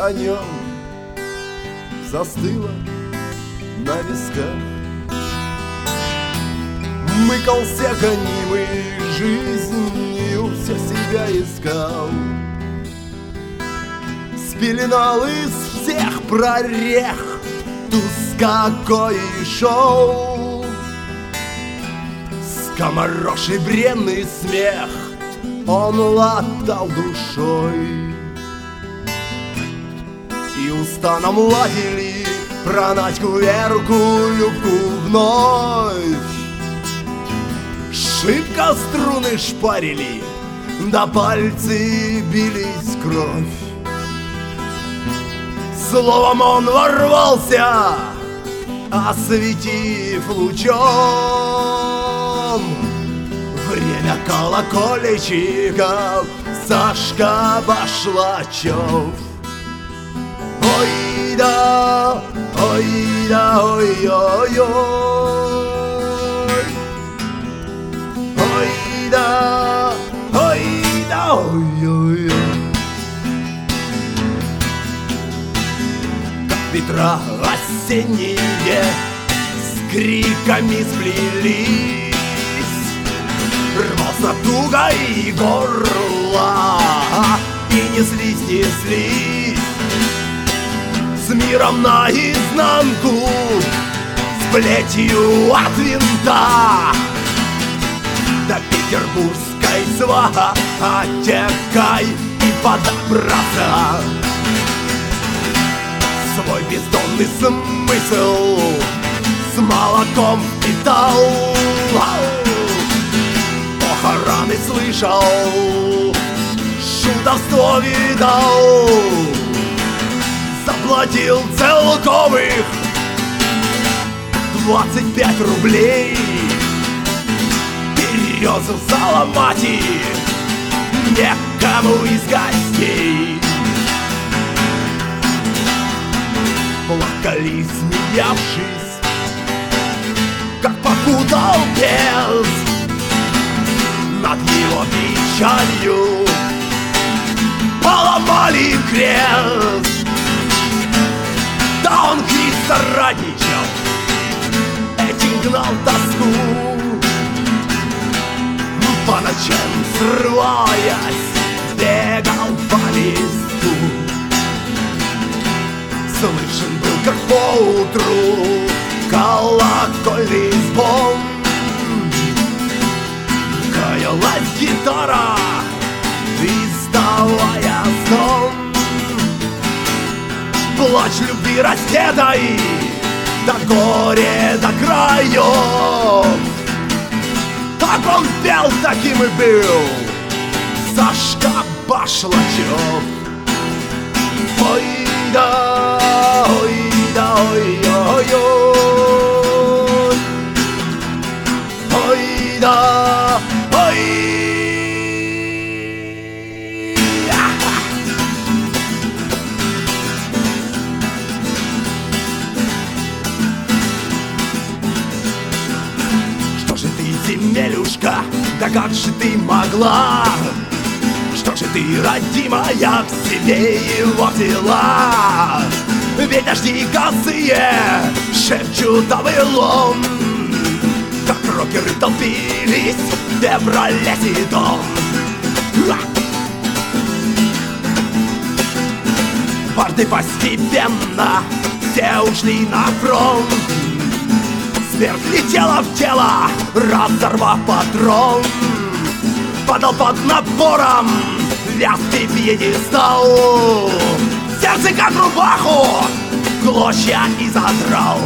о нем застыла на висках. Мыкался гонимый жизнью, все себя искал, спеленал из всех прорех туз какой шел. Скомороший бренный смех он латал душой, и уста нам ладили про Надьку, Верку, Любку вновь. Шибко струны шпарили, да пальцы бились в кровь. Словом он ворвался, осветив лучом время колокольчиков Сашка Башлачев. Ой да, ой да, ой-ой-ой. Ой да, ой да, ой-ой-ой. Как ветра осенние с криками сплелись, рвался тугой горло и неслись с миром наизнанку, с плетью от винта до петербургской сватекой и подобраться. Свой бездонный смысл с молоком впитал, похороны слышал, шутовство видал, заплатил целковых 25 рублей. Березу заломать и некому из гостей. Плакали, смеявшись, как покутал бес над его печалью, поломали крест. Да он Христа радничал, этим гнал тоску, по ночам срываясь, бегал по листу. Слышен был, как поутру колокольный звон, каялась гитара, издавая стон. Плач любви раздетой до горе, до краев. Так он пел, таким и был Сашка Башлачев. Ой да, ой да, ой-ой-ой. Ой да, ой. Что же ты, земелюшка, да как же ты могла? Что же ты, родимая, к себе его взяла? Ведь дожди косые шепчут о былом, как рокеры толпились в феврале седом. Барды постепенно все ушли на фронт, смерть летела в тело, разорвав патрон. Падал под напором вязкий пьедестал, сердце как рубаху клочья изодрал.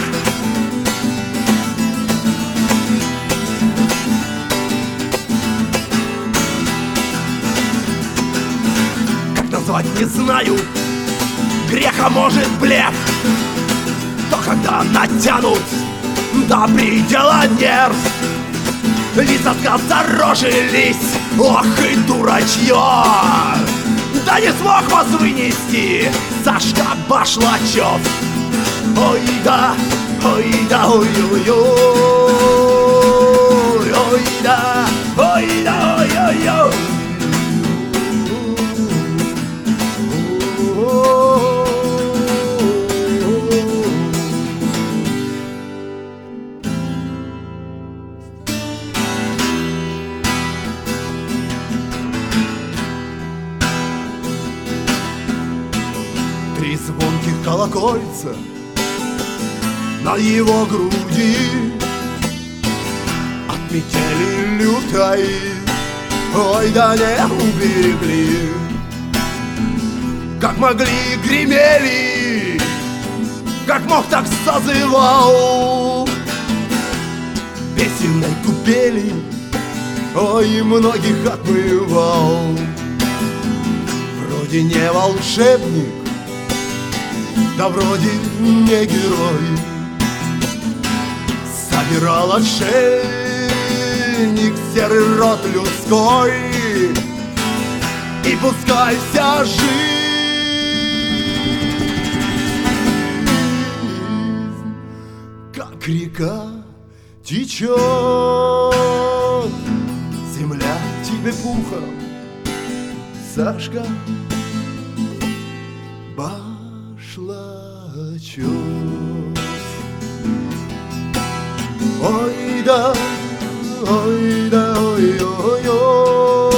Как назвать не знаю, греха может блеф, то когда натянут до предела нерв, лица скосорожились, ох и дурачье. Да не смог вас вынести Сашка Башлачев. Ой да, ой да, ой-ой-ой. Ой да, ой да, ой-ой-ой. колокольца на его груди от метели лютой, ой, да не уберегли. Как могли гремели, как мог так созывал, песенной купели, ой, многих отмывал. Вроде не волшебник, да вроде не герой, собирал отшельник серый род людской, и пускай вся жизнь как река течет, земля тебе пухом, Сашка, башлачок. Ой да, ой да, ой, ой, ой,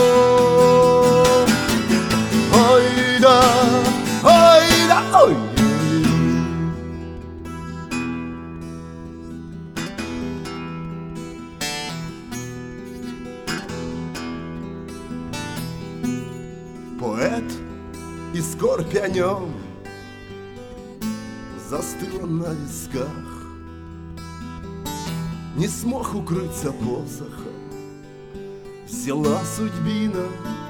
ой да, ой да, ой. Поэт и скорбь о нем застыла на висках, не смог укрыться посохом, взяла судьбина